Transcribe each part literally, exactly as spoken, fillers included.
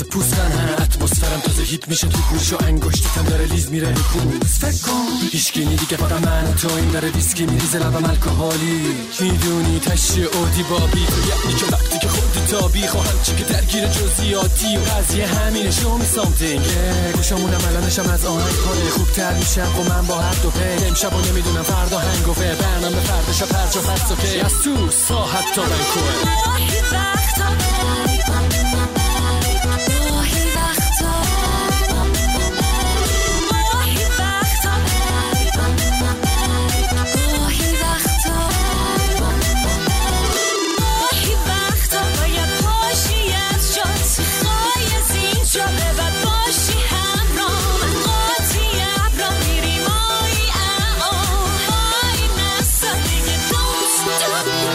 مثل پوست من هم اتمسفرم تازه هیت میشه تو گوش و انگشتم داره لیز میره رو پوست فکر کن هیچکی نی دیگه فقط من و تو این داره ویسکی میریزه لبم الکلی میدونی تشی اودی بابی تو یعنی که وقتی که خودی تابی خواهم چی که درگیر جزئیاتی و قضیه همینه شو می سامتینگ گوشمونم الانشم از آهنگ حاله خوبتر میشم و من با هر دو پی امشب و نمیدونم فردا هنگوفه برنامه فردشا پرج و پس اوکی از تو ساحت تا بنکوه گاهی وقتا گاهی وقتا گاهی وقتا گاهی وقتا گاهی وقتا باید باشی از جات خواهی از اینجا به بعد باشی همراه من قاطی ابرا میری مایی آهای نسا دیگه دوست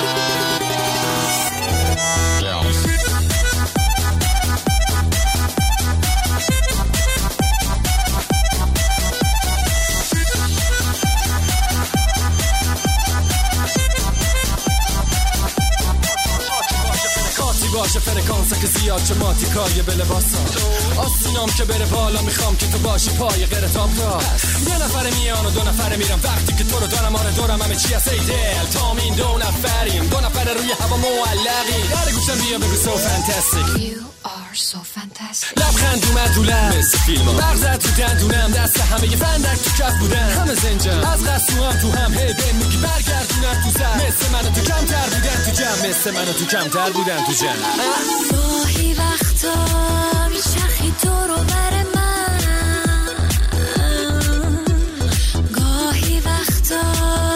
باشه فرکانسا که زیاد چه ماتی کاریه به لباسا آسینام که بره بالا میخوام که تو باشی پای غیر تاب را یه نفر میان و دو نفر میرم وقتی که تو رو دارم آره دورم همه چی هست ای دل تام این دو نفریم دو نفر روی هوا معلقی در گوشم بیا بگو so fantastic You are so fantastic لبخند اومد تو لب مثل فیلم مغزت تو دندونم دست همه یه فندک تو کف بودن همه زنجم از قصو هم تو هم هی بین میگی برگردونم تو سر مثل منو تو کمتر بودن تو جمع مثل منو تو کمتر بودن تو جمع گاهی وقتا میچرخی تو رو بر من گاهی وقتا